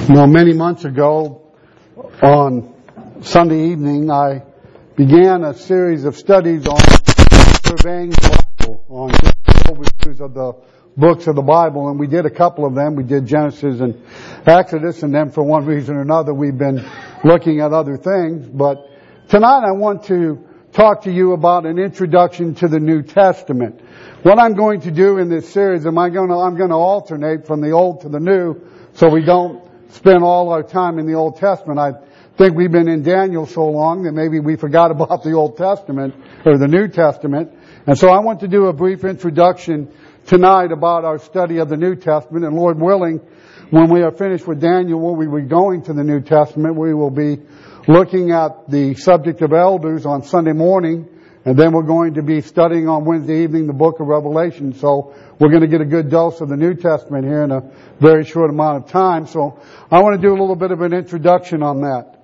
Well, many months ago, on Sunday evening, I began a series of studies on surveying the Bible, on overviews of the books of the Bible, and we did a couple of them. We did Genesis and Exodus, and then for one reason or another, we've been looking at other things. But tonight I want to talk to you about an introduction to the New Testament. What I'm going to do in this series, I'm going to alternate from the Old to the New, so we don't spend all our time in the Old Testament. I think we've been in Daniel so long that maybe we forgot about the Old Testament or the New Testament. And so I want to do a brief introduction tonight about our study of the New Testament. And Lord willing, when we are finished with Daniel, when we will be going to the New Testament, we will be looking at the subject of elders on Sunday morning. And then we're going to be studying on Wednesday evening the book of Revelation. So we're going to get a good dose of the New Testament here in a very short amount of time. So I want to do a little bit of an introduction on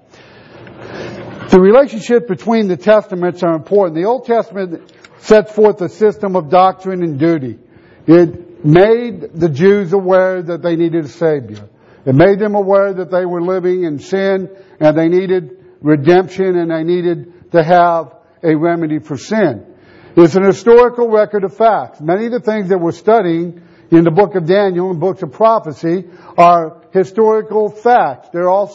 that. The relationship between the Testaments are important. The Old Testament sets forth a system of doctrine and duty. It made the Jews aware that they needed a Savior. It made them aware that they were living in sin and they needed redemption and they needed to have a remedy for sin. It's an historical record of facts. Many of the things that we're studying in the book of Daniel and books of prophecy are historical facts.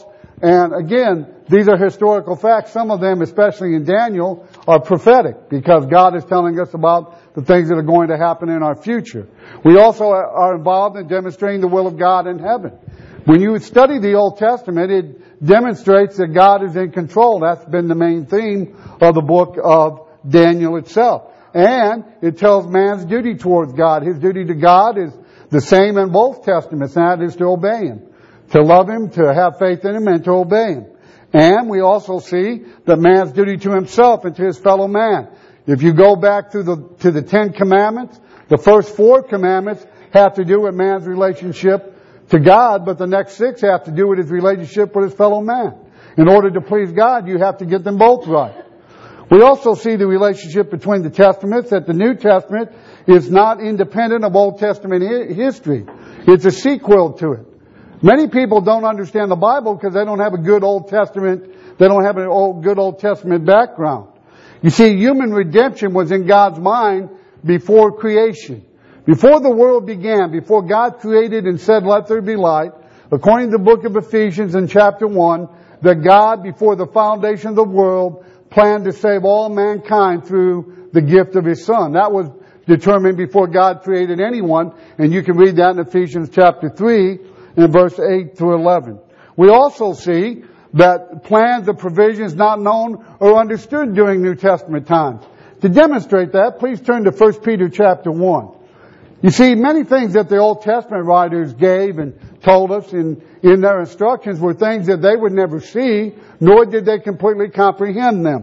And again, these are historical facts. Some of them, especially in Daniel, are prophetic because God is telling us about the things that are going to happen in our future. We also are involved in demonstrating the will of God in heaven. When you study the Old Testament, it demonstrates that God is in control. That's been the main theme of the book of Daniel itself. And it tells man's duty towards God. His duty to God is the same in both Testaments, and that is to obey Him. To love Him, to have faith in Him, and to obey Him. And we also see that man's duty to himself and to his fellow man. If you go back to the Ten Commandments, the first 4 commandments have to do with man's relationship to God, but the next 6 have to do with his relationship with his fellow man. In order to please God, you have to get them both right. We also see the relationship between the Testaments, that the New Testament is not independent of Old Testament history. It's a sequel to it. Many people don't understand the Bible because they don't have a good Old Testament, they don't have a good Old Testament background. You see, human redemption was in God's mind before creation. Before the world began, before God created and said, "Let there be light," according to the book of Ephesians in chapter 1, that God, before the foundation of the world, planned to save all mankind through the gift of His Son. That was determined before God created anyone, and you can read that in Ephesians chapter 3 and verse 8 through 11. We also see that plans and provisions not known or understood during New Testament times. To demonstrate that, please turn to 1 Peter chapter 1. You see, many things that the Old Testament writers gave and told us in their instructions were things that they would never see, nor did they completely comprehend them.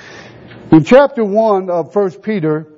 In chapter 1 of 1 Peter,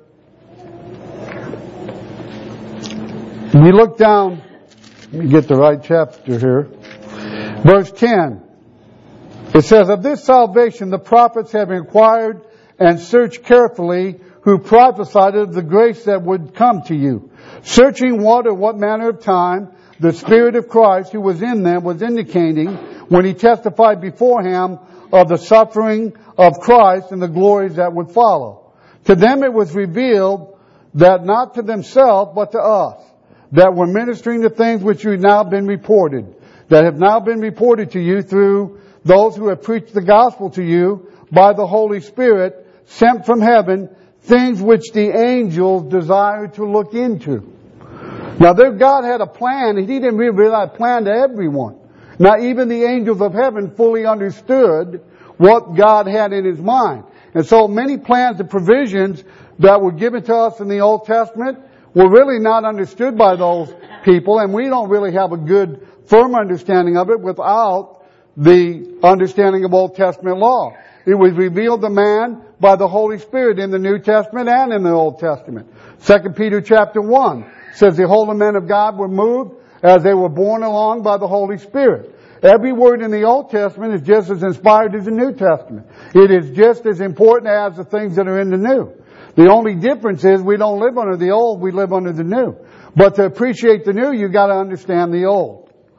we look down, let me get the right chapter here, verse 10. It says, "Of this salvation the prophets have inquired and searched carefully, who prophesied of the grace that would come to you, searching what or what manner of time the Spirit of Christ who was in them was indicating when He testified beforehand of the suffering of Christ and the glories that would follow. To them it was revealed that not to themselves but to us, that were ministering the things which have now been reported, that have now been reported to you through those who have preached the gospel to you by the Holy Spirit sent from heaven, things which the angels desire to look into." Now, God had a plan, and He didn't reveal that plan to everyone. Not even the angels of heaven fully understood what God had in His mind. And so many plans and provisions that were given to us in the Old Testament were really not understood by those people, and we don't really have a good, firm understanding of it without the understanding of Old Testament law. It was revealed to man by the Holy Spirit in the New Testament and in the Old Testament. 2 Peter chapter 1 says the holy men of God were moved as they were borne along by the Holy Spirit. Every word in the Old Testament is just as inspired as the New Testament. It is just as important as the things that are in the New. The only difference is we don't live under the old, we live under the new. But to appreciate the new, you've got to understand the old.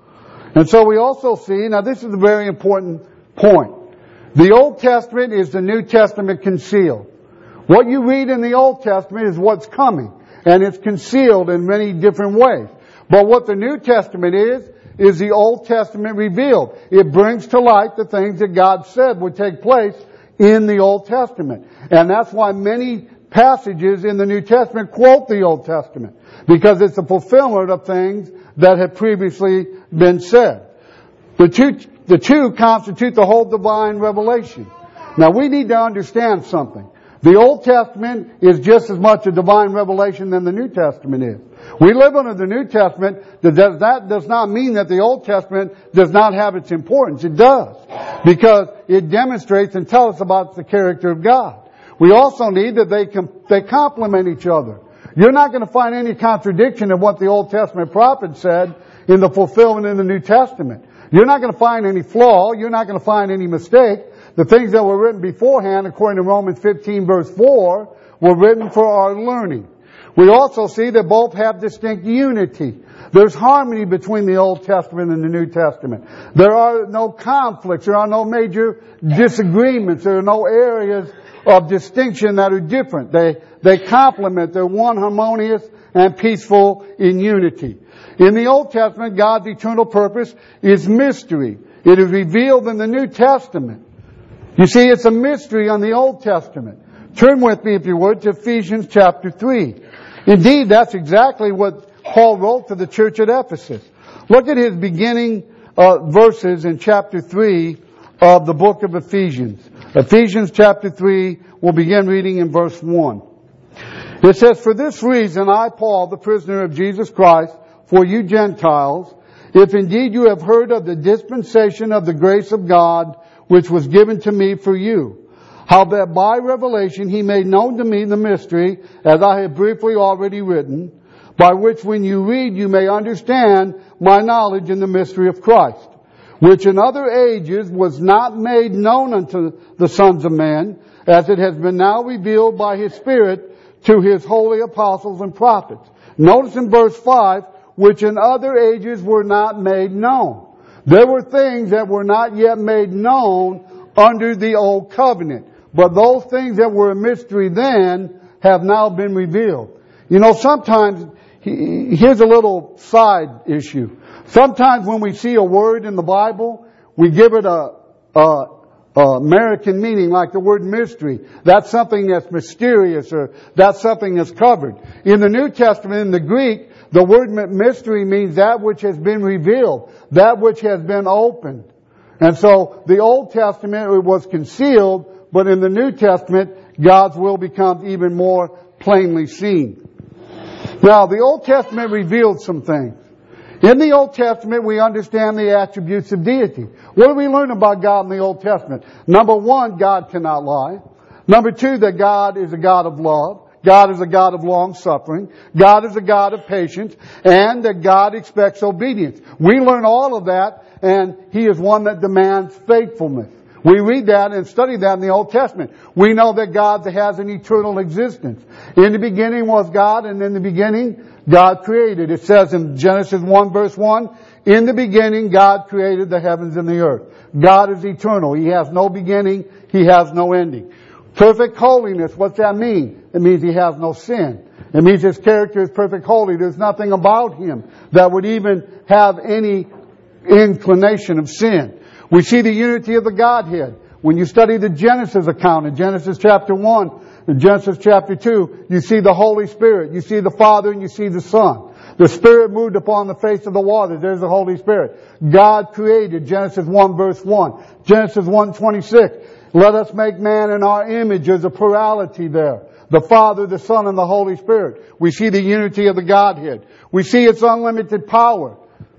And so we also see, now this is a very important point. The Old Testament is the New Testament concealed. What you read in the Old Testament is what's coming. And it's concealed in many different ways. But what the New Testament is the Old Testament revealed. It brings to light the things that God said would take place in the Old Testament. And that's why many passages in the New Testament quote the Old Testament. Because it's a fulfillment of things that had previously been said. The two constitute the whole divine revelation. Now we need to understand something. The Old Testament is just as much a divine revelation than the New Testament is. We live under the New Testament. That does not mean that the Old Testament does not have its importance. It does. Because it demonstrates and tells us about the character of God. We also need that they complement each other. You're not going to find any contradiction in what the Old Testament prophet said in the fulfillment in the New Testament. You're not going to find any flaw. You're not going to find any mistake. The things that were written beforehand, according to Romans 15 verse 4, were written for our learning. We also see that both have distinct unity. There's harmony between the Old Testament and the New Testament. There are no conflicts. There are no major disagreements. There are no areas of distinction that are different. They complement. They're one harmonious and peaceful in unity. In the Old Testament, God's eternal purpose is mystery. It is revealed in the New Testament. You see, it's a mystery on the Old Testament. Turn with me, if you would, to Ephesians chapter 3. Indeed, that's exactly what Paul wrote to the church at Ephesus. Look at his beginning verses in chapter 3 of the book of Ephesians. Ephesians chapter 3, we'll begin reading in verse 1. It says, "For this reason I, Paul, the prisoner of Jesus Christ, for you Gentiles, if indeed you have heard of the dispensation of the grace of God, which was given to me for you, how that by revelation he made known to me the mystery, as I have briefly already written, by which when you read you may understand my knowledge in the mystery of Christ, which in other ages was not made known unto the sons of men, as it has been now revealed by his Spirit to his holy apostles and prophets." Notice in verse 5, which in other ages were not made known. There were things that were not yet made known under the old covenant. But those things that were a mystery then have now been revealed. You know, sometimes, here's a little side issue. Sometimes when we see a word in the Bible, we give it a American meaning, like the word mystery. That's something that's mysterious, or that's something that's covered. In the New Testament, in the Greek, the word mystery means that which has been revealed, that which has been opened. And so the Old Testament, it was concealed, but in the New Testament, God's will becomes even more plainly seen. Now, the Old Testament revealed some things. In the Old Testament, we understand the attributes of deity. What do we learn about God in the Old Testament? Number one, God cannot lie. Number two, that God is a God of love. God is a God of long suffering. God is a God of patience. And that God expects obedience. We learn all of that, and He is one that demands faithfulness. We read that and study that in the Old Testament. We know that God has an eternal existence. In the beginning was God, and in the beginning God created. It says in Genesis 1 verse 1, in the beginning God created the heavens and the earth. God is eternal. He has no beginning. He has no ending. Perfect holiness, what's that mean? It means He has no sin. It means His character is perfect holy. There's nothing about Him that would even have any inclination of sin. We see the unity of the Godhead. When you study the Genesis account in Genesis chapter 1, in Genesis chapter 2, you see the Holy Spirit. You see the Father and you see the Son. The Spirit moved upon the face of the waters. There's the Holy Spirit. God created, Genesis 1 verse 1. Genesis 1:26. Let us make man in our image. There's a plurality there. The Father, the Son, and the Holy Spirit. We see the unity of the Godhead. We see its unlimited power.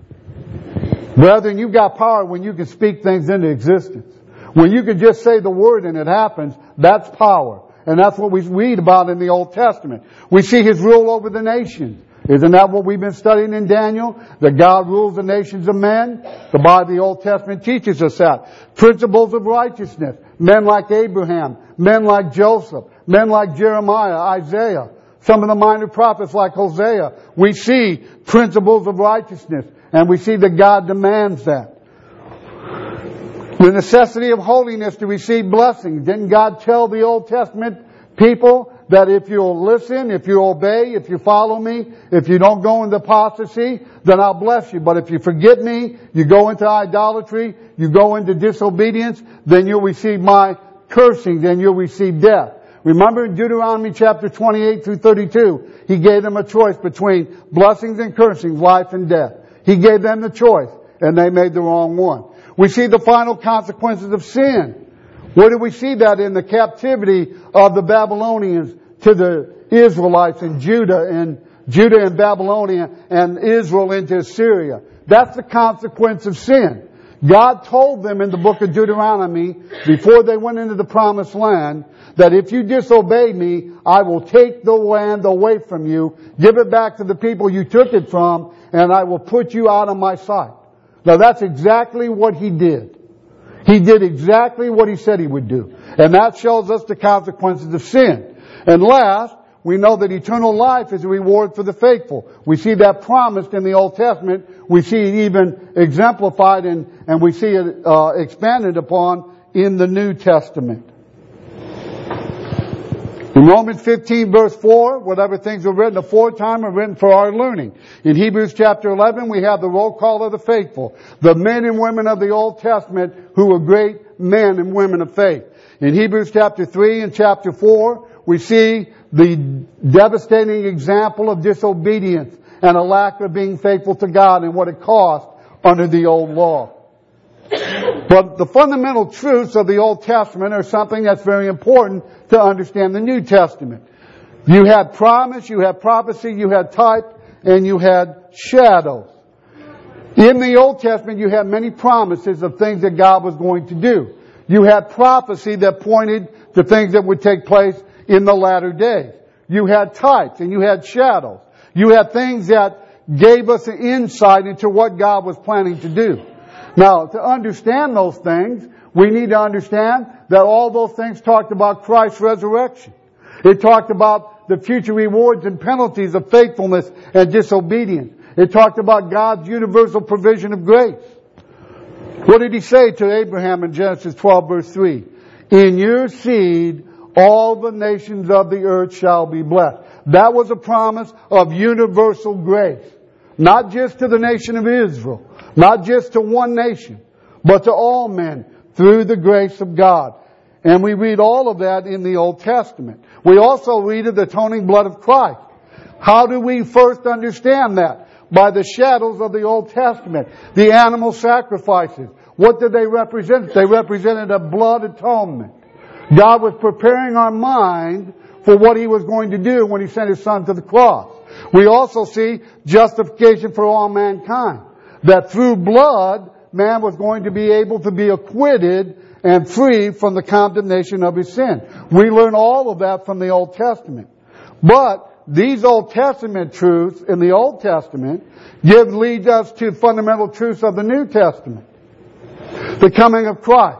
Brethren, you've got power when you can speak things into existence. When you can just say the word and it happens, that's power. And that's what we read about in the Old Testament. We see His rule over the nations. Isn't that what we've been studying in Daniel? That God rules the nations of men? The Bible, the Old Testament teaches us that. Principles of righteousness. Men like Abraham. Men like Joseph. Men like Jeremiah, Isaiah. some of the minor prophets like Hosea, we see principles of righteousness, and we see that God demands that. The necessity of holiness to receive blessings. Didn't God tell the Old Testament people that if you'll listen, if you obey, if you follow me, if you don't go into apostasy, then I'll bless you. But if you forget me, you go into idolatry, you go into disobedience, then you'll receive my cursing, then you'll receive death. Remember in Deuteronomy chapter 28 through 32, He gave them a choice between blessings and cursings, life and death. He gave them the choice, and they made the wrong one. We see the final consequences of sin. Where do we see that? In the captivity of the Babylonians to the Israelites in Judah and Babylonia and Israel into Assyria. That's the consequence of sin. God told them in the book of Deuteronomy, before they went into the promised land, that if you disobey me, I will take the land away from you, give it back to the people you took it from, and I will put you out of my sight. Now that's exactly what He did. He did exactly what He said He would do. And that shows us the consequences of sin. And last, we know that eternal life is a reward for the faithful. We see that promised in the Old Testament. We see it even exemplified and we see it expanded upon in the New Testament. In Romans 15 verse 4, whatever things are written aforetime are written for our learning. In Hebrews chapter 11, we have the roll call of the faithful, the men and women of the Old Testament who were great men and women of faith. In Hebrews chapter 3 and chapter 4, we see the devastating example of disobedience and a lack of being faithful to God and what it cost under the old law. But the fundamental truths of the Old Testament are something that's very important to understand the New Testament. You had promise, you had prophecy, you had type, and you had shadows. In the Old Testament, you had many promises of things that God was going to do. You had prophecy that pointed to things that would take place in the latter days. You had types and you had shadows. You had things that gave us an insight into what God was planning to do. Now, to understand those things, we need to understand that all those things talked about Christ's resurrection. It talked about the future rewards and penalties of faithfulness and disobedience. It talked about God's universal provision of grace. What did He say to Abraham in Genesis 12 verse 3? In your seed, all the nations of the earth shall be blessed. That was a promise of universal grace. Not just to the nation of Israel. Not just to one nation. But to all men through the grace of God. And we read all of that in the Old Testament. We also read of the atoning blood of Christ. How do we first understand that? By the shadows of the Old Testament. The animal sacrifices. What did they represent? They represented a blood atonement. God was preparing our mind for what He was going to do when He sent His Son to the cross. We also see justification for all mankind. That through blood, man was going to be able to be acquitted and free from the condemnation of his sin. We learn all of that from the Old Testament. But these Old Testament truths in the Old Testament lead us to fundamental truths of the New Testament. The coming of Christ.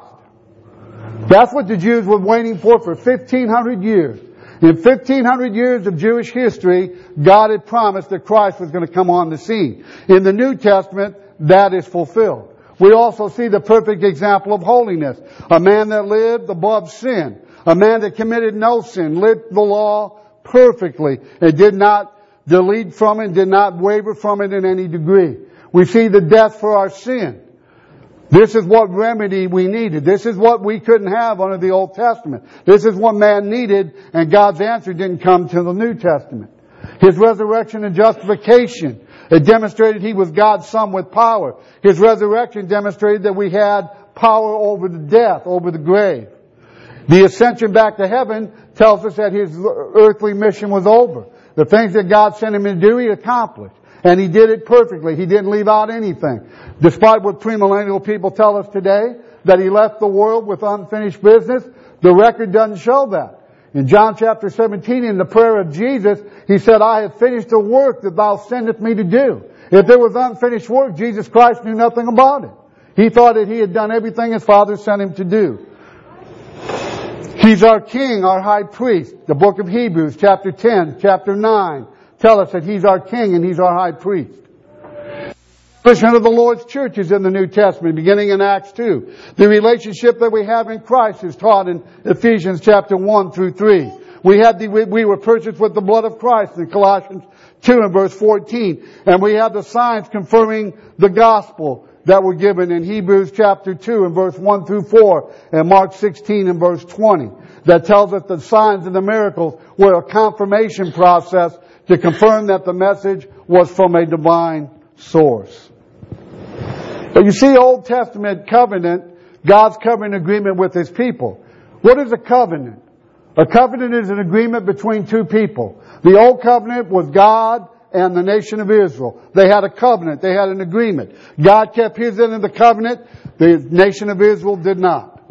That's what the Jews were waiting for 1,500 years. In 1,500 years of Jewish history, God had promised that Christ was going to come on the scene. In the New Testament, that is fulfilled. We also see the perfect example of holiness. A man that lived above sin. A man that committed no sin, lived the law perfectly, and did not delete from it, did not waver from it in any degree. We see the death for our sin. This is what remedy we needed. This is what we couldn't have under the Old Testament. This is what man needed, and God's answer didn't come till the New Testament. His resurrection and justification. It demonstrated He was God's Son with power. His resurrection demonstrated that we had power over the death, over the grave. The ascension back to heaven tells us that His earthly mission was over. The things that God sent Him to do, He accomplished. And He did it perfectly. He didn't leave out anything. Despite what premillennial people tell us today, that He left the world with unfinished business, the record doesn't show that. In John chapter 17, in the prayer of Jesus, He said, I have finished the work that Thou sendest me to do. If there was unfinished work, Jesus Christ knew nothing about it. He thought that He had done everything His Father sent Him to do. He's our King, our High Priest. The book of Hebrews, chapter 10, chapter 9, tell us that He's our King and He's our High Priest. The establishment of the Lord's church is in the New Testament, beginning in Acts 2. The relationship that we have in Christ is taught in Ephesians chapter 1 through 3. We were purchased with the blood of Christ in Colossians 2 and verse 14. And we have the signs confirming the gospel that were given in Hebrews chapter 2 and verse 1 through 4 and Mark 16 and verse 20. That tells us the signs and the miracles were a confirmation process to confirm that the message was from a divine source. But you see, Old Testament covenant, God's covenant agreement with His people. What is a covenant? A covenant is an agreement between two people. The Old Covenant was God and the nation of Israel. They had a covenant. They had an agreement. God kept His end of the covenant. The nation of Israel did not.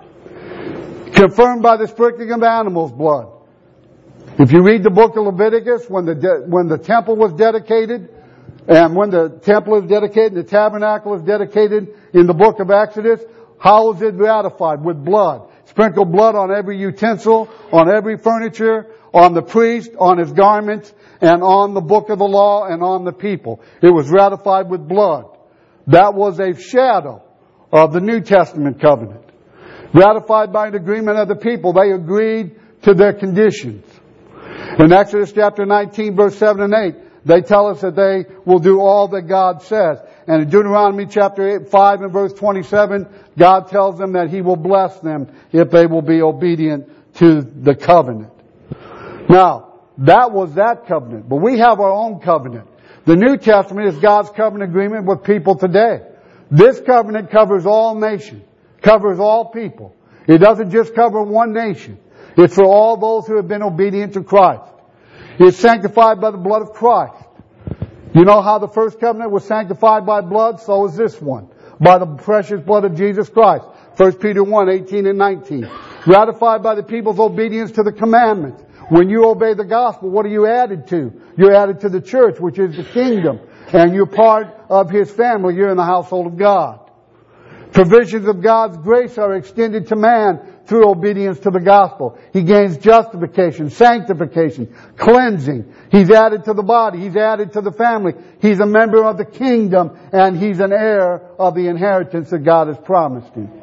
Confirmed by the sprinkling of animals' blood. If you read the book of Leviticus, when the temple was dedicated, and when the temple is dedicated, the tabernacle is dedicated in the book of Exodus, how is it ratified? With blood. Sprinkle blood on every utensil, on every furniture, on the priest, on his garments, and on the book of the law, and on the people. It was ratified with blood. That was a shadow of the New Testament covenant. Ratified by an agreement of the people. They agreed to their conditions. In Exodus chapter 19, verse 7 and 8, they tell us that they will do all that God says. And in Deuteronomy chapter 5 and verse 27, God tells them that He will bless them if they will be obedient to the covenant. Now, that was that covenant. But we have our own covenant. The New Testament is God's covenant agreement with people today. This covenant covers all nations, covers all people. It doesn't just cover one nation. It's for all those who have been obedient to Christ. It's sanctified by the blood of Christ. You know how the first covenant was sanctified by blood? So is this one. By the precious blood of Jesus Christ. 1 Peter 1, 18 and 19. Ratified by the people's obedience to the commandments. When you obey the gospel, what are you added to? You're added to the church, which is the kingdom. And you're part of His family. You're in the household of God. Provisions of God's grace are extended to man through obedience to the gospel. He gains justification, sanctification, cleansing. He's added to the body. He's added to the family. He's a member of the kingdom, and he's an heir of the inheritance that God has promised him.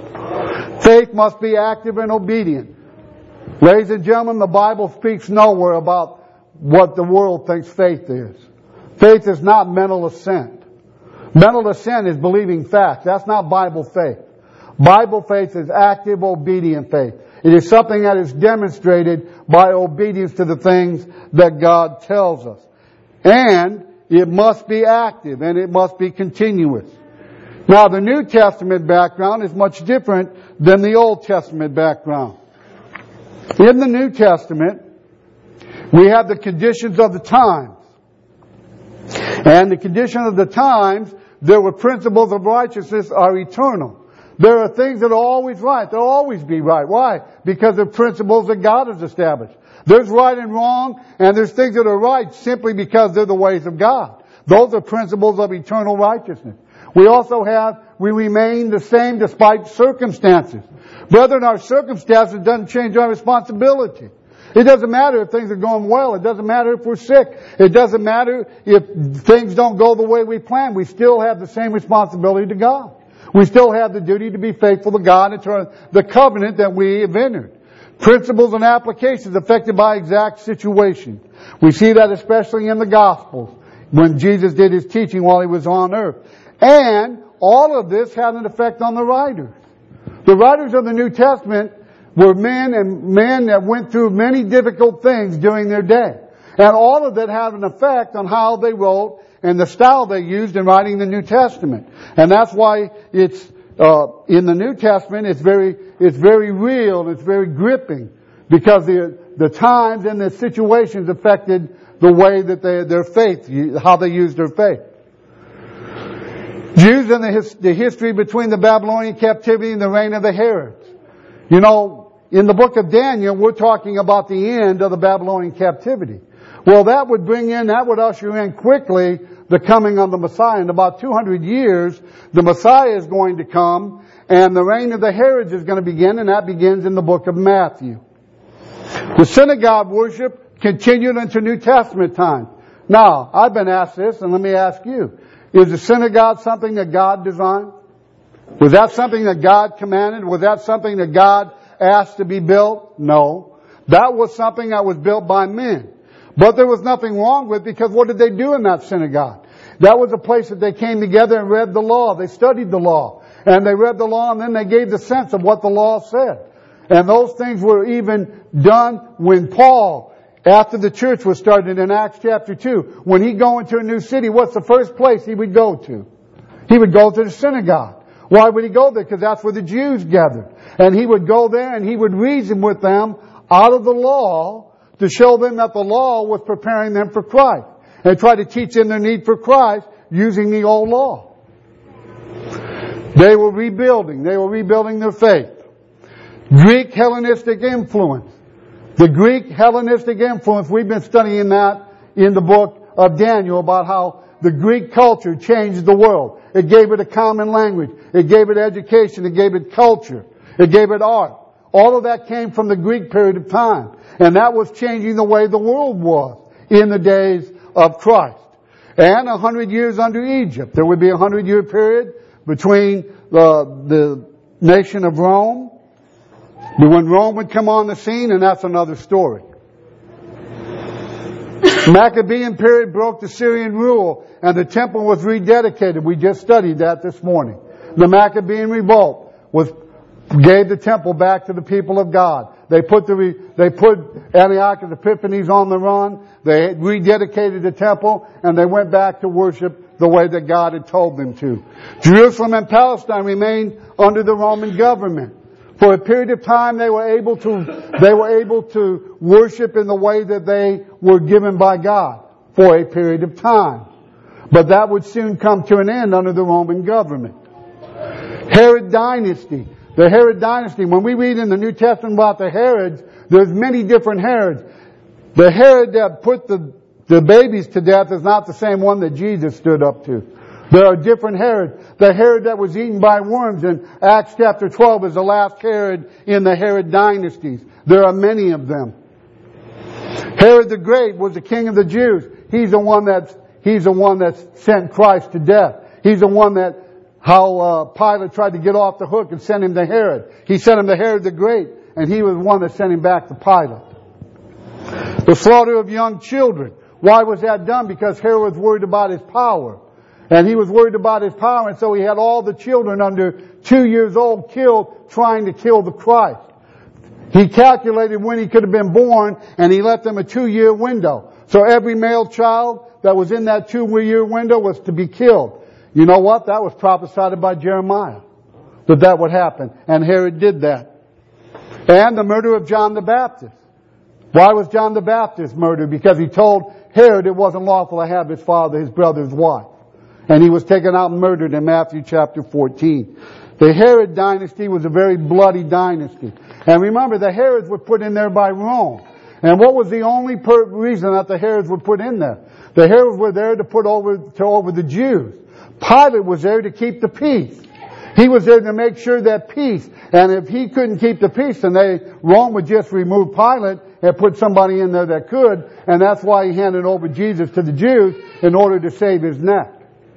Faith must be active and obedient. Ladies and gentlemen, the Bible speaks nowhere about what the world thinks faith is. Faith is not mental assent. Mental assent is believing facts. That's not Bible faith. Bible faith is active, obedient faith. It is something that is demonstrated by obedience to the things that God tells us. And it must be active and it must be continuous. Now, the New Testament background is much different than the Old Testament background. In the New Testament, we have the conditions of the times. And the conditions of the times, there were principles of righteousness are eternal. There are things that are always right. They'll always be right. Why? Because they're principles that God has established. There's right and wrong, and there's things that are right simply because they're the ways of God. Those are principles of eternal righteousness. We also have, we remain the same despite circumstances. Brethren, our circumstances doesn't change our responsibility. It doesn't matter if things are going well. It doesn't matter if we're sick. It doesn't matter if things don't go the way we plan. We still have the same responsibility to God. We still have the duty to be faithful to God and to the covenant that we have entered. Principles and applications affected by exact situations. We see that especially in the Gospels when Jesus did His teaching while He was on earth. And all of this had an effect on the writers. The writers of the New Testament were men that went through many difficult things during their day. And all of that had an effect on how they wrote and the style they used in writing the New Testament. And that's why it's in the New Testament it's very real and it's very gripping, because the times and the situations affected the way that their faith, how they used their faith. Jews and the history between the Babylonian captivity and the reign of the Herods. You know, in the book of Daniel, we're talking about the end of the Babylonian captivity. Well, that would usher in quickly the coming of the Messiah. In about 200 years, the Messiah is going to come, and the reign of the Herods is going to begin, and that begins in the book of Matthew. The synagogue worship continued into New Testament time. Now, I've been asked this, and let me ask you. Is the synagogue something that God designed? Was that something that God commanded? Was that something that God asked to be built? No. That was something that was built by men. But there was nothing wrong with it, because what did they do in that synagogue? That was a place that they came together and read the law. They studied the law. And they read the law, and then they gave the sense of what the law said. And those things were even done when Paul, after the church was started in Acts chapter 2, when he'd go into a new city, what's the first place he would go to? He would go to the synagogue. Why would he go there? Because that's where the Jews gathered. And he would go there and he would reason with them out of the law to show them that the law was preparing them for Christ. And try to teach them their need for Christ using the old law. They were rebuilding. They were rebuilding their faith. Greek Hellenistic influence. The Greek Hellenistic influence, we've been studying that in the book of Daniel about how the Greek culture changed the world. It gave it a common language. It gave it education. It gave it culture. It gave it art. All of that came from the Greek period of time. And that was changing the way the world was in the days of Christ. And 100 years under Egypt. There would be a 100-year period between the nation of Rome. When Rome would come on the scene, and that's another story. Maccabean period broke the Syrian rule, and the temple was rededicated. We just studied that this morning. The Maccabean revolt gave the temple back to the people of God. They put Antiochus Epiphanes on the run. They rededicated the temple, and they went back to worship the way that God had told them to. Jerusalem and Palestine remained under the Roman government. For a period of time, they were able to worship in the way that they were given by God for a period of time. But that would soon come to an end under the Roman government. Herod dynasty. The Herod dynasty. When we read in the New Testament about the Herods, there's many different Herods. The Herod that put the babies to death is not the same one that Jesus stood up to. There are different Herods. The Herod that was eaten by worms in Acts chapter 12 is the last Herod in the Herod dynasties. There are many of them. Herod the Great was the king of the Jews. He's the one that sent Christ to death. He's the one that Pilate tried to get off the hook and send him to Herod. He sent him to Herod the Great, and he was the one that sent him back to Pilate. The slaughter of young children. Why was that done? Because Herod was worried about his power. And he was worried about his power, and so he had all the children under 2 years old killed, trying to kill the Christ. He calculated when he could have been born, and he left them a 2-year window. So every male child that was in that 2-year window was to be killed. You know what? That was prophesied by Jeremiah, that would happen. And Herod did that. And the murder of John the Baptist. Why was John the Baptist murdered? Because he told Herod it wasn't lawful to have his brother's wife. And he was taken out and murdered in Matthew chapter 14. The Herod dynasty was a very bloody dynasty. And remember, the Herods were put in there by Rome. And what was the only reason that the Herods were put in there? The Herods were there to put over the Jews. Pilate was there to keep the peace. He was there to make sure that peace. And if he couldn't keep the peace, then Rome would just remove Pilate and put somebody in there that could. And that's why he handed over Jesus to the Jews in order to save his neck.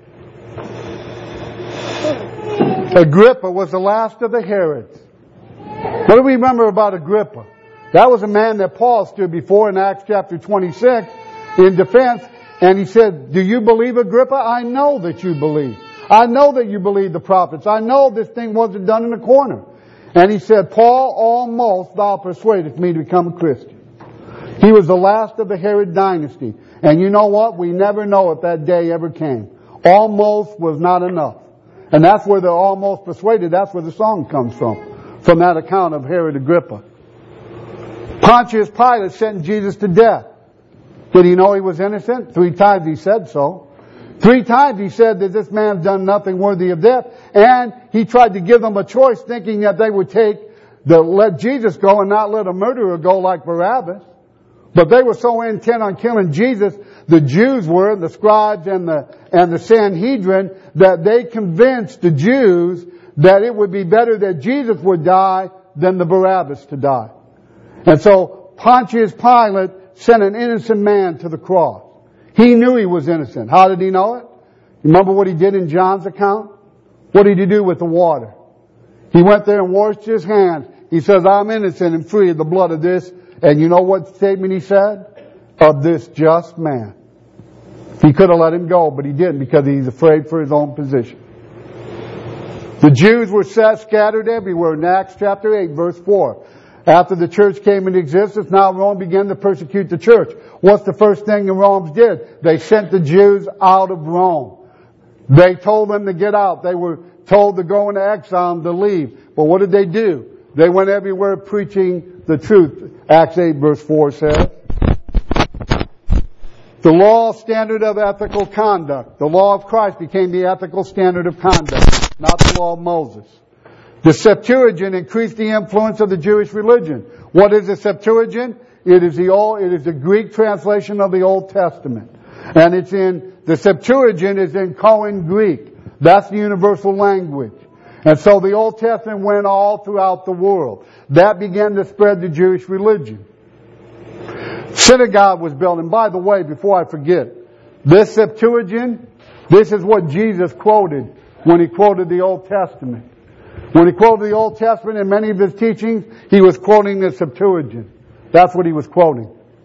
Agrippa was the last of the Herods. What do we remember about Agrippa? That was a man that Paul stood before in Acts chapter 26 in defense, and he said, "Do you believe, Agrippa? I know that you believe. I know that you believe the prophets. I know this thing wasn't done in a corner." And he said, "Paul, almost thou persuadest me to become a Christian." He was the last of the Herod dynasty. And you know what? We never know if that day ever came. Almost was not enough. And that's where they're almost persuaded. That's where the song comes from that account of Herod Agrippa. Pontius Pilate sentenced Jesus to death. Did he know he was innocent? 3 times he said so. 3 times he said that this man's done nothing worthy of death. And he tried to give them a choice, thinking that they would let Jesus go and not let a murderer go like Barabbas. But they were so intent on killing Jesus the Jews were, the scribes and the Sanhedrin, that they convinced the Jews that it would be better that Jesus would die than the Barabbas to die. And so Pontius Pilate sent an innocent man to the cross. He knew he was innocent. How did he know it? Remember what he did in John's account? What did he do with the water? He went there and washed his hands. He says, I'm innocent and free of the blood of this. And you know what statement he said? Of this just man. He could have let him go, but he didn't because he's afraid for his own position. The Jews were scattered everywhere in Acts chapter 8, verse 4. After the church came into existence, now Rome began to persecute the church. What's the first thing the Romans did? They sent the Jews out of Rome. They told them to get out. They were told to go into exile and to leave. But what did they do? They went everywhere preaching the truth. Acts 8 verse 4 says, the law standard of ethical conduct. The law of Christ became the ethical standard of conduct, not the law of Moses. The Septuagint increased the influence of the Jewish religion. What is the Septuagint? It is the Greek translation of the Old Testament. And the Septuagint is in Koine Greek. That's the universal language. And so the Old Testament went all throughout the world. That began to spread the Jewish religion. Synagogue was built. And by the way, before I forget, this Septuagint, this is what Jesus quoted when he quoted the Old Testament. When he quoted the Old Testament in many of his teachings, he was quoting the Septuagint. That's what he was quoting.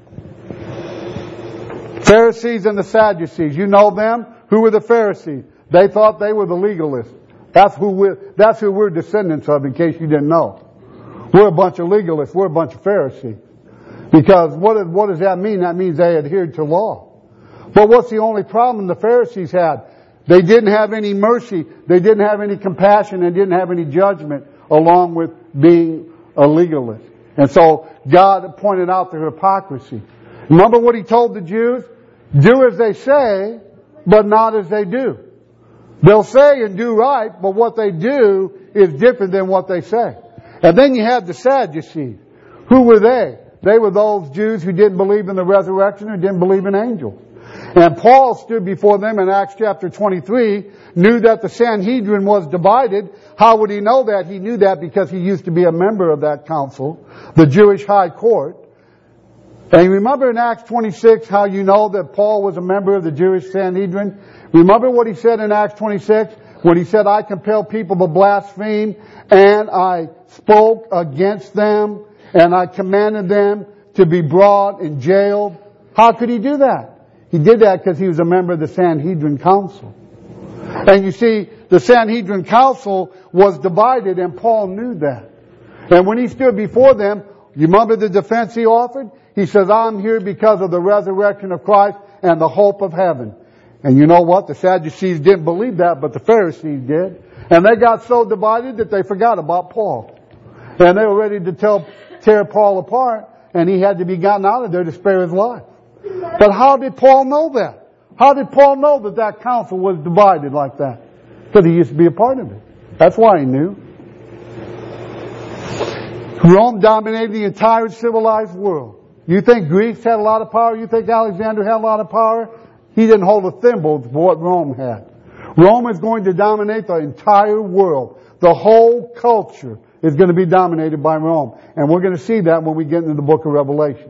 Pharisees and the Sadducees, you know them? Who were the Pharisees? They thought they were the legalists. That's who we're descendants of, in case you didn't know. We're a bunch of legalists. We're a bunch of Pharisees. Because what does that mean? That means they adhered to law. But what's the only problem the Pharisees had? They didn't have any mercy. They didn't have any compassion and didn't have any judgment along with being a legalist. And so God pointed out their hypocrisy. Remember what he told the Jews? Do as they say, but not as they do. They'll say and do right, but what they do is different than what they say. And then you have the Sadducees. Who were they? They were those Jews who didn't believe in the resurrection or didn't believe in angels. And Paul stood before them in Acts chapter 23, knew that the Sanhedrin was divided. How would he know that? He knew that because he used to be a member of that council, the Jewish high court. And you remember in Acts 26 how you know that Paul was a member of the Jewish Sanhedrin? Remember what he said in Acts 26? When he said, I compel people to blaspheme, and I spoke against them, and I commanded them to be brought and jailed. How could he do that? He did that because he was a member of the Sanhedrin Council. And you see, the Sanhedrin Council was divided, and Paul knew that. And when he stood before them, you remember the defense he offered? He says, I'm here because of the resurrection of Christ and the hope of heaven. And you know what? The Sadducees didn't believe that, but the Pharisees did. And they got so divided that they forgot about Paul. And they were ready to tear Paul apart, and he had to be gotten out of there to spare his life. But how did Paul know that? How did Paul know that that council was divided like that? Because he used to be a part of it. That's why he knew. Rome dominated the entire civilized world. You think Greece had a lot of power? You think Alexander had a lot of power? He didn't hold a thimble for what Rome had. Rome is going to dominate the entire world. The whole culture is going to be dominated by Rome. And we're going to see that when we get into the book of Revelation.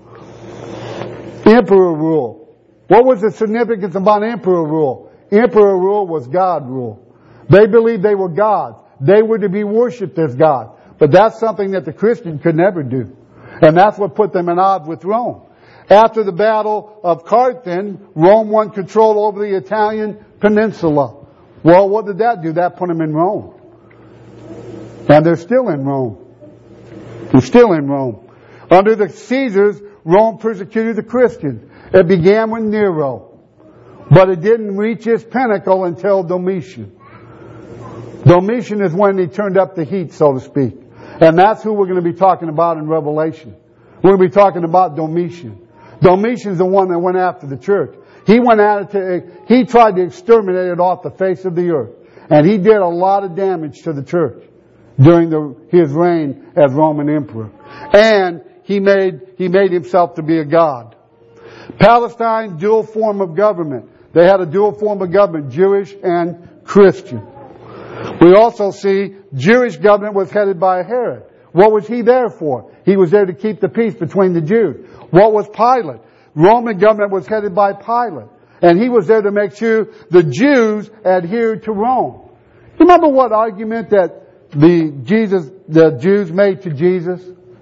Emperor rule. What was the significance about emperor rule? Emperor rule was God rule. They believed they were gods. They were to be worshipped as God. But that's something that the Christian could never do. And that's what put them in odds with Rome. After the Battle of Carthage, Rome won control over the Italian peninsula. Well, what did that do? That put them in Rome. And they're still in Rome. They're still in Rome. Under the Caesars, Rome persecuted the Christians. It began with Nero. But it didn't reach its pinnacle until Domitian. Domitian is when he turned up the heat, so to speak. And that's who we're going to be talking about in Revelation. We're going to be talking about Domitian. Domitian's the one that went after the church. He tried to exterminate it off the face of the earth. And he did a lot of damage to the church during his reign as Roman emperor. And he made himself to be a god. Palestine, dual form of government. They had a dual form of government, Jewish and Christian. We also see Jewish government was headed by Herod. What was he there for? He was there to keep the peace between the Jews. What was Pilate? Roman government was headed by Pilate. And he was there to make sure the Jews adhered to Rome. You remember what argument that the Jews made to Jesus?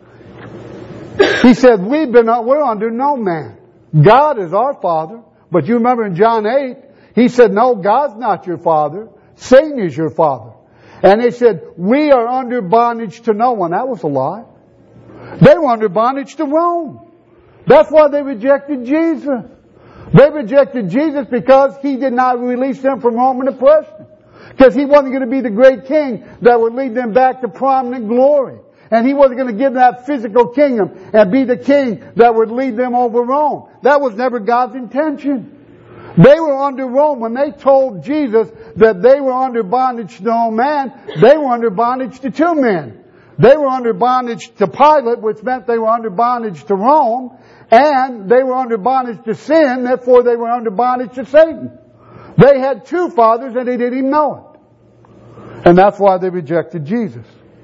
He said, we're under no man. God is our Father. But you remember in John 8, he said, no, God's not your Father. Satan is your father. And they said, we are under bondage to no one. That was a lie. They were under bondage to Rome. That's why they rejected Jesus. They rejected Jesus because he did not release them from Roman oppression. Because he wasn't going to be the great king that would lead them back to prominent glory. And he wasn't going to give them that physical kingdom and be the king that would lead them over Rome. That was never God's intention. They were under Rome. When they told Jesus that they were under bondage to no man, they were under bondage to two men. They were under bondage to Pilate, which meant they were under bondage to Rome, and they were under bondage to sin, therefore they were under bondage to Satan. They had two fathers and they didn't even know it. And that's why they rejected Jesus.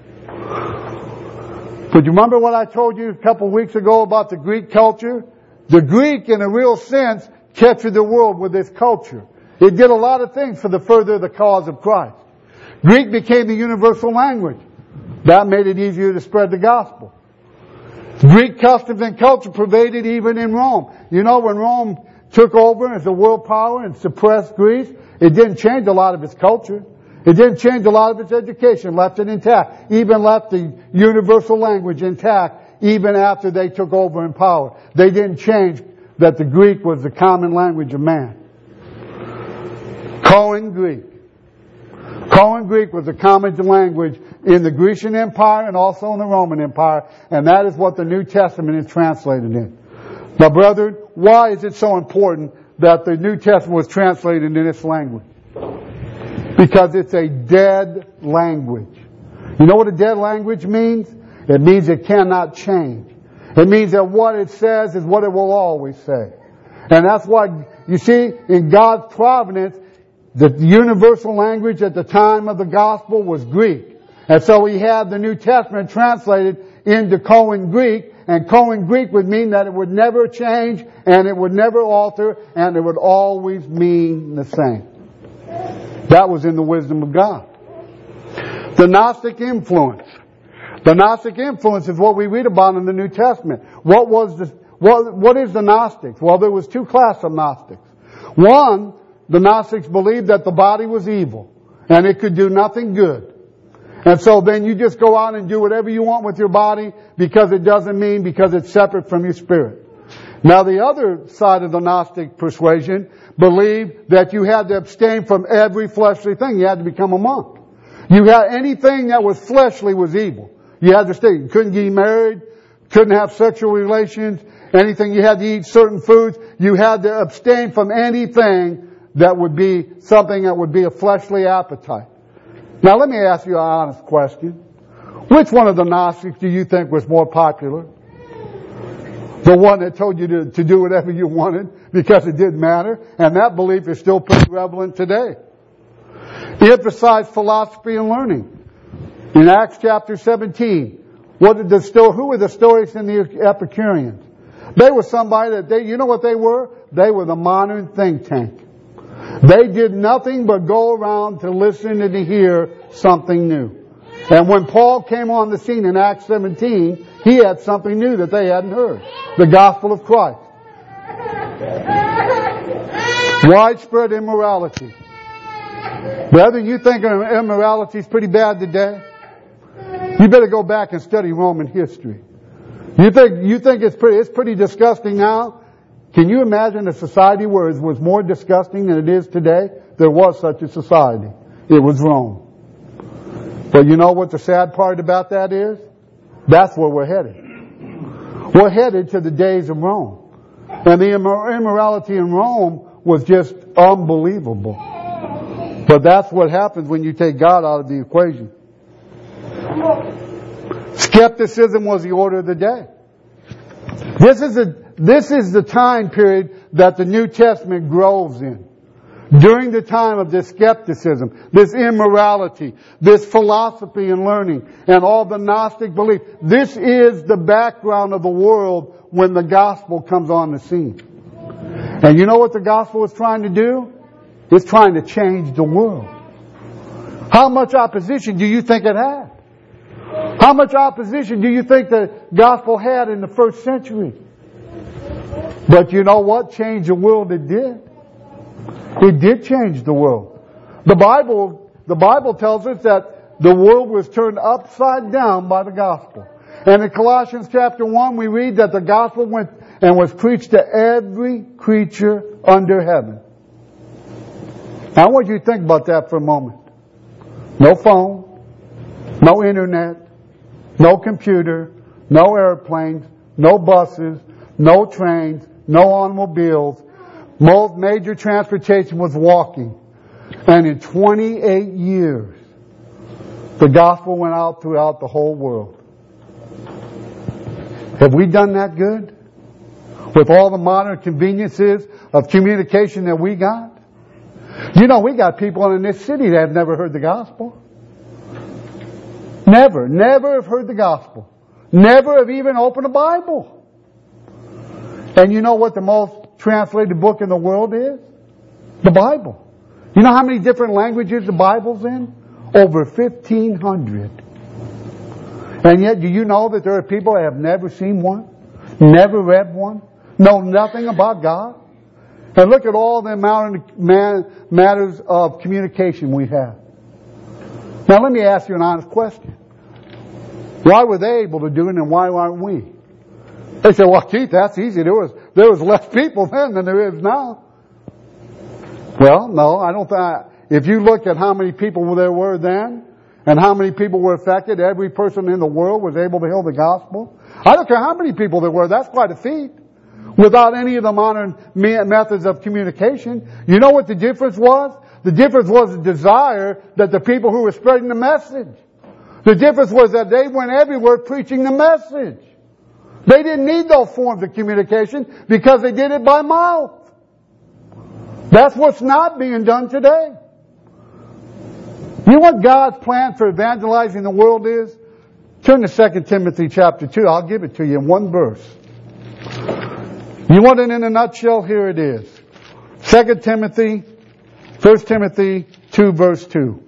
But you remember what I told you a couple of weeks ago about the Greek culture? The Greek, in a real sense, captured the world with its culture. It did a lot of things for the further the cause of Christ. Greek became the universal language. That made it easier to spread the gospel. Greek customs and culture pervaded even in Rome. You know, when Rome took over as a world power and suppressed Greece, it didn't change a lot of its culture. It didn't change a lot of its education, left it intact. Even left the universal language intact, even after they took over in power. They didn't change that the Greek was the common language of man. Koine Greek. Koine Greek was the common language in the Grecian Empire and also in the Roman Empire, and that is what the New Testament is translated in. Now, brethren, why is it so important that the New Testament was translated in this language? Because it's a dead language. You know what a dead language means? It means it cannot change. It means that what it says is what it will always say. And that's why, you see, in God's providence, the universal language at the time of the gospel was Greek. And so we have the New Testament translated into Koine Greek, and Koine Greek would mean that it would never change, and it would never alter, and it would always mean the same. That was in the wisdom of God. The Gnostic influence. The Gnostic influence is what we read about in the New Testament. What is the Gnostics? Well, there was two classes of Gnostics. One, the Gnostics believed that the body was evil and it could do nothing good. And so then you just go out and do whatever you want with your body because it's separate from your spirit. Now the other side of the Gnostic persuasion believed that you had to abstain from every fleshly thing. You had to become a monk. You had anything that was fleshly was evil. You had to stay. You couldn't get married, couldn't have sexual relations, anything. You had to eat certain foods. You had to abstain from anything that would be something that would be a fleshly appetite. Now let me ask you an honest question. Which one of the Gnostics do you think was more popular? The one that told you to do whatever you wanted because it didn't matter, and that belief is still pretty prevalent today. He emphasized philosophy and learning. In Acts chapter 17, who were the Stoics and the Epicureans? They were somebody you know what they were? They were the modern think tank. They did nothing but go around to listen and to hear something new. And when Paul came on the scene in Acts 17, he had something new that they hadn't heard. The gospel of Christ. Widespread immorality. Brethren, you think immorality is pretty bad today? You better go back and study Roman history. You think it's pretty disgusting now? Can you imagine a society where it was more disgusting than it is today? There was such a society. It was Rome. But you know what the sad part about that is? That's where we're headed. We're headed to the days of Rome. And the immorality in Rome was just unbelievable. But that's what happens when you take God out of the equation. Skepticism was the order of the day. this is the time period that the New Testament grows in. During the time of this skepticism, this immorality, this philosophy and learning, and all the Gnostic belief. This is the background of the world when the gospel comes on the scene. And you know what the gospel is trying to do? It's trying to change the world. How much opposition do you think it had? How much opposition do you think the gospel had in the first century? But you know what? Change the world it did. It did change the world. The Bible tells us that the world was turned upside down by the gospel. And in Colossians chapter 1 we read that the gospel went and was preached to every creature under heaven. Now I want you to think about that for a moment. No phone, no internet, no computer, no airplanes, no buses, no trains, no automobiles. Most major transportation was walking. And in 28 years, the gospel went out throughout the whole world. Have we done that good? With all the modern conveniences of communication that we got? You know, we got people in this city that have never heard the gospel. Never have heard the gospel. Never have even opened a Bible. And you know what the most translated book in the world is? The Bible. You know how many different languages the Bible's in? Over 1,500. And yet, do you know that there are people that have never seen one? Never read one? Know nothing about God? And look at all the matters of communication we have. Now let me ask you an honest question. Why were they able to do it and why aren't we? They say, well, Keith, that's easy. There was less people then than there is now. Well, no, I don't think. If you look at how many people there were then and how many people were affected, every person in the world was able to hear the gospel. I don't care how many people there were. That's quite a feat. Without any of the modern methods of communication. You know what the difference was? The difference was the desire that the people who were spreading the message. The difference was that they went everywhere preaching the message. They didn't need those forms of communication because they did it by mouth. That's what's not being done today. You know what God's plan for evangelizing the world is? Turn to 2 Timothy chapter 2. I'll give it to you in one verse. You want it in a nutshell? Here it is. 1 Timothy 2 verse 2.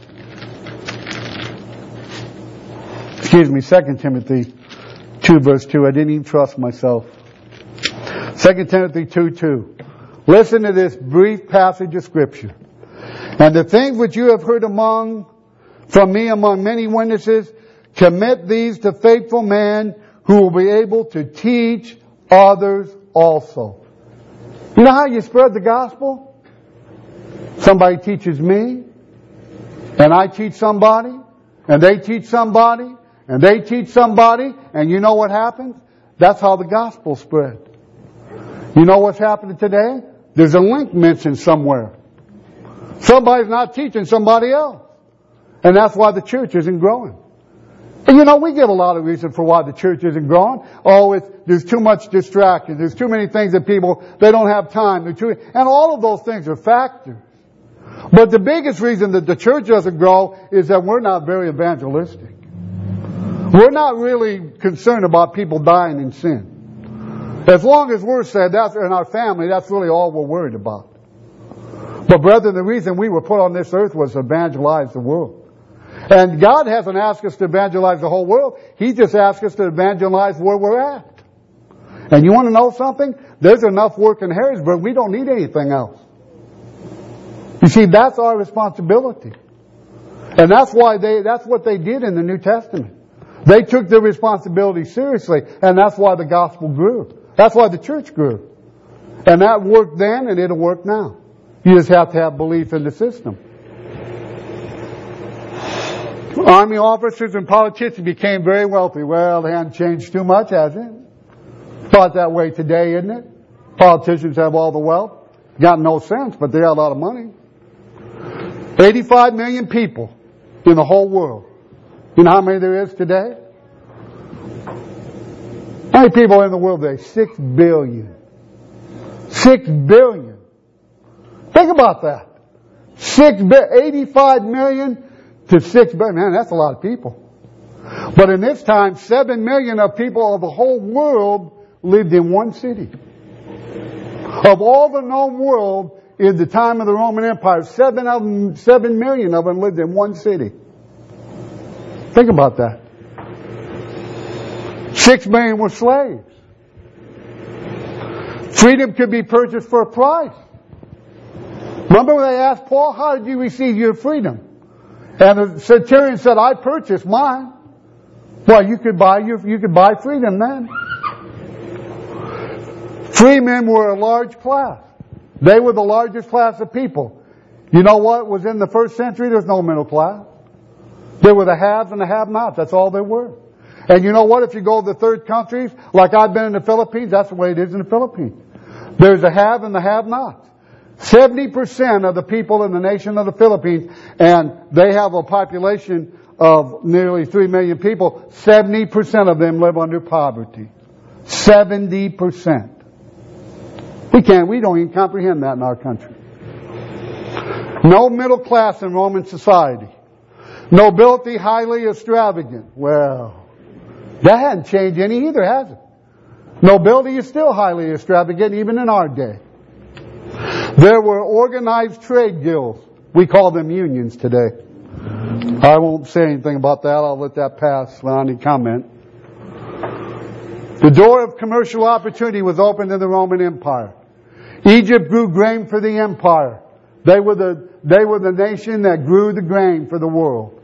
Excuse me, 2 Timothy 2 verse 2. I didn't even trust myself. 2 Timothy 2:2. Listen to this brief passage of Scripture. And the things which you have heard from me among many witnesses, commit these to faithful men who will be able to teach others also. You know how you spread the gospel? Somebody teaches me, and I teach somebody, and they teach somebody, and they teach somebody, and you know what happens? That's how the gospel spread. You know what's happening today? There's a link mentioned somewhere. Somebody's not teaching somebody else. And that's why the church isn't growing. And you know, we give a lot of reason for why the church isn't growing. Oh, there's too much distraction. There's too many things that they don't have time. And all of those things are factors. But the biggest reason that the church doesn't grow is that we're not very evangelistic. We're not really concerned about people dying in sin. As long as we're saved, that's in our family, that's really all we're worried about. But brethren, the reason we were put on this earth was to evangelize the world. And God hasn't asked us to evangelize the whole world. He just asked us to evangelize where we're at. And you want to know something? There's enough work in Harrisburg. We don't need anything else. You see, that's our responsibility. And that's what they did in the New Testament. They took their responsibility seriously. And that's why the gospel grew. That's why the church grew. And that worked then and it'll work now. You just have to have belief in the system. Army officers and politicians became very wealthy. Well, they haven't changed too much, has it? Thought that way today, isn't it? Politicians have all the wealth. Got no sense, but they got a lot of money. 85 million people in the whole world. You know how many there is today? How many people in the world today? 6 billion. 6 billion. Think about that. 85 million to 6 billion. Man, that's a lot of people. But in this time, 7 million of people of the whole world lived in one city. Of all the known world in the time of the Roman Empire, 7 million of them lived in one city. Think about that. 6 million were slaves. Freedom could be purchased for a price. Remember when they asked Paul, how did you receive your freedom? And the centurion said, I purchased mine. Well, you could buy freedom then. Free men were a large class. They were the largest class of people. You know what was in the first century? There's no middle class. There were the haves and the have-nots. That's all there were. And you know what? If you go to the third countries, like I've been in the Philippines, that's the way it is in the Philippines. There's the have and the have-nots. 70% of the people in the nation of the Philippines, and they have a population of nearly 3 million people, 70% of them live under poverty. 70%. We don't even comprehend that in our country. No middle class in Roman society. Nobility highly extravagant. Well, that hasn't changed any either, has it? Nobility is still highly extravagant even in our day. There were organized trade guilds. We call them unions today. I won't say anything about that. I'll let that pass without any comment. The door of commercial opportunity was opened in the Roman Empire. Egypt grew grain for the empire. They were the nation that grew the grain for the world.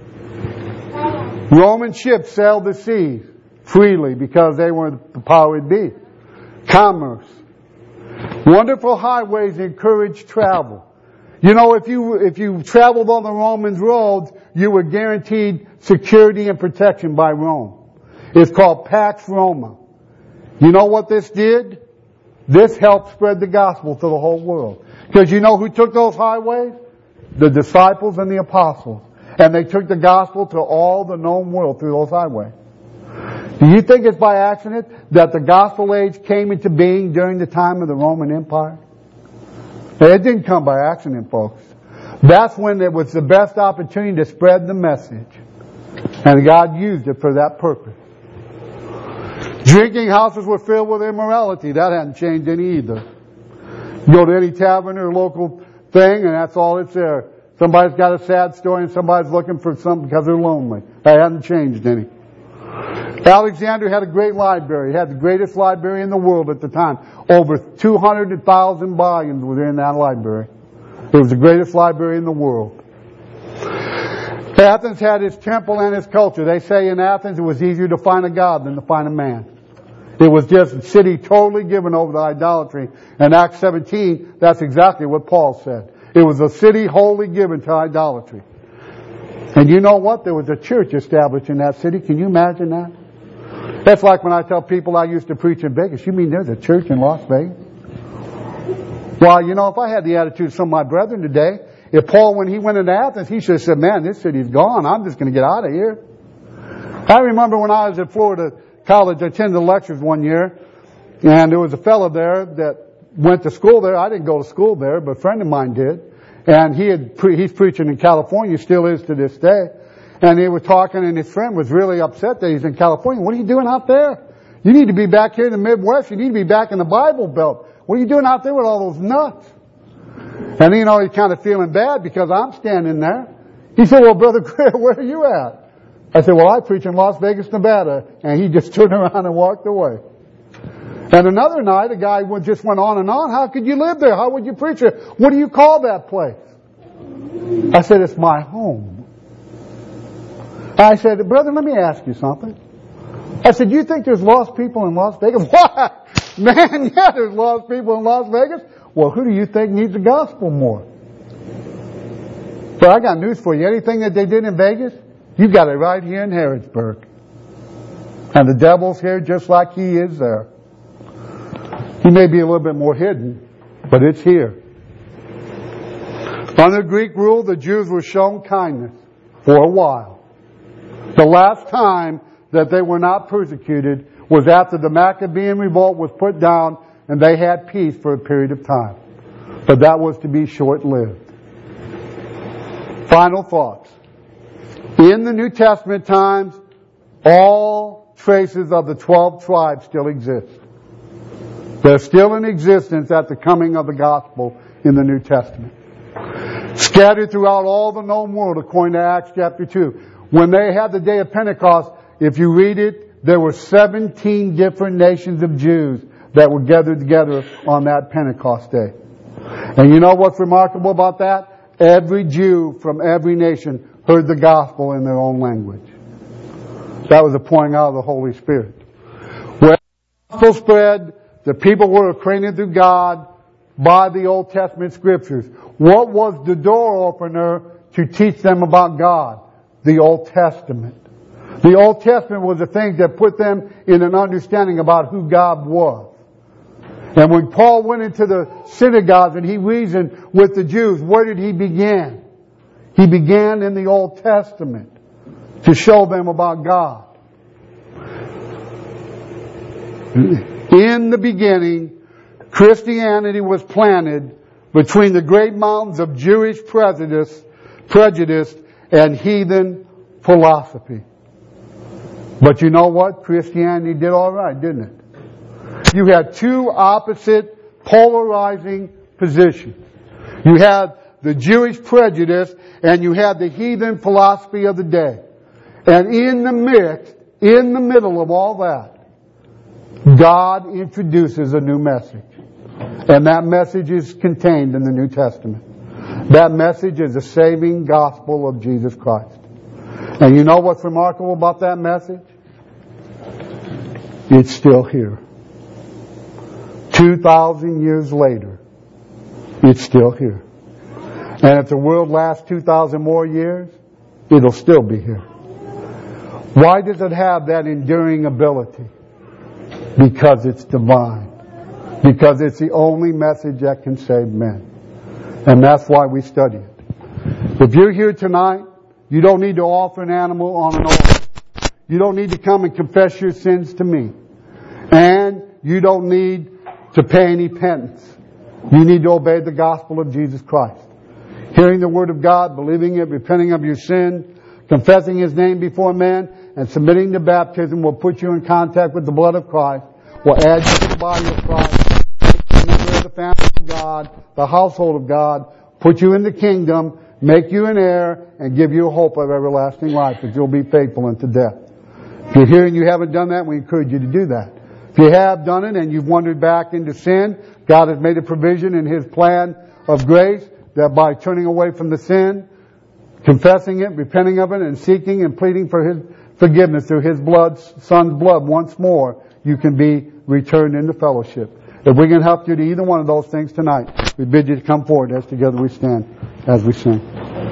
Roman ships sailed the seas freely because they were the power to be. Commerce. Wonderful highways encouraged travel. You know, if you traveled on the Romans' roads, you were guaranteed security and protection by Rome. It's called Pax Roma. You know what this did? This helped spread the gospel to the whole world. Because you know who took those highways? The disciples and the apostles. And they took the gospel to all the known world through those highways. Do you think it's by accident that the gospel age came into being during the time of the Roman Empire? It didn't come by accident, folks. That's when it was the best opportunity to spread the message. And God used it for that purpose. Drinking houses were filled with immorality. That hadn't changed any either. You go to any tavern or local thing and that's all it's there. Somebody's got a sad story and somebody's looking for something because they're lonely. That hadn't changed any. Alexander had a great library. He had the greatest library in the world at the time. Over 200,000 volumes were in that library. It was the greatest library in the world. Athens had its temple and its culture. They say in Athens it was easier to find a god than to find a man. It was just a city totally given over to idolatry. In Acts 17, that's exactly what Paul said. It was a city wholly given to idolatry. And you know what? There was a church established in that city. Can you imagine that? That's like when I tell people I used to preach in Vegas. You mean there's a church in Las Vegas? Well, you know, if I had the attitude of some of my brethren today, if Paul, when he went into Athens, he should have said, man, this city's gone. I'm just going to get out of here. I remember when I was at Florida College, I attended the lectures one year, and there was a fellow there that went to school there. I didn't go to school there, but a friend of mine did. And he's preaching in California, still is to this day. And they were talking, and his friend was really upset that he's in California. What are you doing out there? You need to be back here in the Midwest. You need to be back in the Bible Belt. What are you doing out there with all those nuts? And you know, he's kind of feeling bad because I'm standing there. He said, well, Brother Greer, where are you at? I said, well, I preach in Las Vegas, Nevada. And he just turned around and walked away. And another night, a guy just went on and on. How could you live there? How would you preach there? What do you call that place? I said, it's my home. I said, brother, let me ask you something. I said, you think there's lost people in Las Vegas? What? Man, yeah, there's lost people in Las Vegas. Well, who do you think needs the gospel more? Well, I got news for you. Anything that they did in Vegas, you got it right here in Harrodsburg. And the devil's here just like he is there. He may be a little bit more hidden, but it's here. Under Greek rule, the Jews were shown kindness for a while. The last time that they were not persecuted was after the Maccabean revolt was put down and they had peace for a period of time. But that was to be short-lived. Final thoughts. In the New Testament times, all traces of the 12 tribes still exist. They're still in existence at the coming of the gospel in the New Testament. Scattered throughout all the known world, according to Acts chapter 2. When they had the day of Pentecost, if you read it, there were 17 different nations of Jews that were gathered together on that Pentecost day. And you know what's remarkable about that? Every Jew from every nation heard the gospel in their own language. That was a pouring out of the Holy Spirit. Where the gospel spread, the people were acquainted through God by the Old Testament scriptures. What was the door opener to teach them about God? The Old Testament. The Old Testament was the thing that put them in an understanding about who God was. And when Paul went into the synagogues and he reasoned with the Jews, where did he begin? He began in the Old Testament to show them about God. In the beginning, Christianity was planted between the great mountains of Jewish prejudice and heathen philosophy. But you know what? Christianity did all right, didn't it? You had two opposite, polarizing positions. You had the Jewish prejudice and you had the heathen philosophy of the day. And in the middle of all that, God introduces a new message. And that message is contained in the New Testament. That message is the saving gospel of Jesus Christ. And you know what's remarkable about that message? It's still here. 2,000 years later, it's still here. And if the world lasts 2,000 more years, it'll still be here. Why does it have that enduring ability? Because it's divine. Because it's the only message that can save men. And that's why we study it. If you're here tonight, you don't need to offer an animal on an altar. You don't need to come and confess your sins to me. And you don't need to pay any penance. You need to obey the gospel of Jesus Christ. Hearing the word of God, believing it, repenting of your sin, confessing His name before men, and submitting to baptism will put you in contact with the blood of Christ, will add you to the body of Christ, make you a member of the family of God, the household of God, put you in the kingdom, make you an heir, and give you a hope of everlasting life if you'll be faithful unto death. If you're here and you haven't done that, we encourage you to do that. If you have done it and you've wandered back into sin, God has made a provision in His plan of grace that by turning away from the sin, confessing it, repenting of it, and seeking and pleading for His forgiveness through His blood, Son's blood once more, you can be returned into fellowship. If we can help you to either one of those things tonight, we bid you to come forward as together we stand as we sing.